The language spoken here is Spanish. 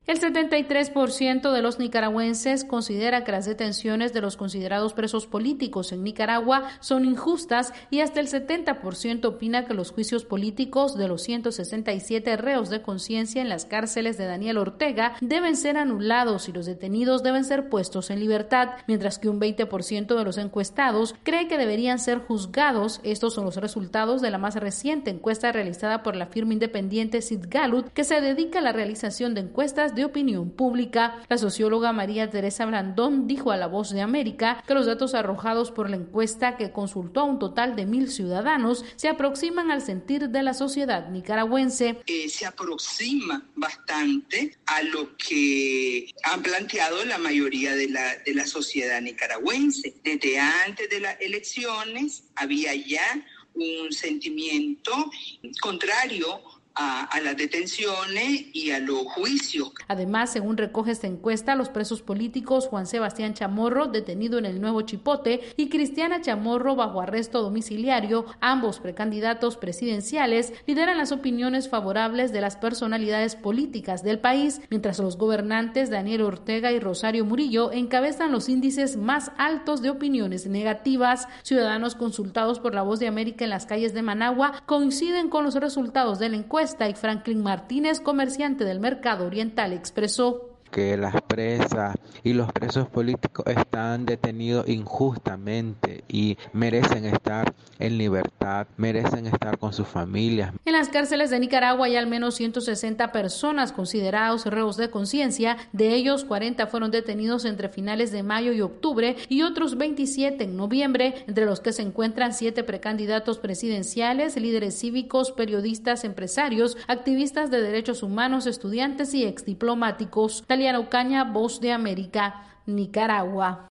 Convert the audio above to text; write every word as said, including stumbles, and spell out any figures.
El setenta y tres por ciento de los nicaragüenses considera que las detenciones de los considerados presos políticos en Nicaragua son injustas y hasta el setenta por ciento opina que los juicios políticos de los ciento sesenta y siete reos de conciencia en las cárceles de Daniel Ortega deben ser anulados y los detenidos deben ser puestos en libertad, mientras que un veinte por ciento de los encuestados cree que deberían ser juzgados. Estos son los resultados de la más reciente encuesta realizada por la firma independiente Sid Gallup, que se dedica a la realización de encuestas de de opinión pública. La socióloga María Teresa Blandón dijo a La Voz de América que los datos arrojados por la encuesta, que consultó a un total de mil ciudadanos, se aproximan al sentir de la sociedad nicaragüense. Eh, se aproxima bastante a lo que han planteado la mayoría de la, de la sociedad nicaragüense. Desde antes de las elecciones había ya un sentimiento contrario A, a las detenciones y a los juicios. Además, según recoge esta encuesta, los presos políticos Juan Sebastián Chamorro, detenido en el Nuevo Chipote, y Cristiana Chamorro, bajo arresto domiciliario, ambos precandidatos presidenciales, lideran las opiniones favorables de las personalidades políticas del país, mientras los gobernantes Daniel Ortega y Rosario Murillo encabezan los índices más altos de opiniones negativas. Ciudadanos consultados por La Voz de América en las calles de Managua coinciden con los resultados de la encuesta, y Franklin Martínez, comerciante del Mercado Oriental, expresó que las presas y los presos políticos están detenidos injustamente y merecen estar en libertad, merecen estar con sus familias. En las cárceles de Nicaragua hay al menos ciento sesenta personas considerados reos de conciencia. De ellos, cuarenta fueron detenidos entre finales de mayo y octubre y otros veintisiete en noviembre, entre los que se encuentran siete precandidatos presidenciales, líderes cívicos, periodistas, empresarios, activistas de derechos humanos, estudiantes y exdiplomáticos. Taliana Ocaña, Voz de América, Nicaragua.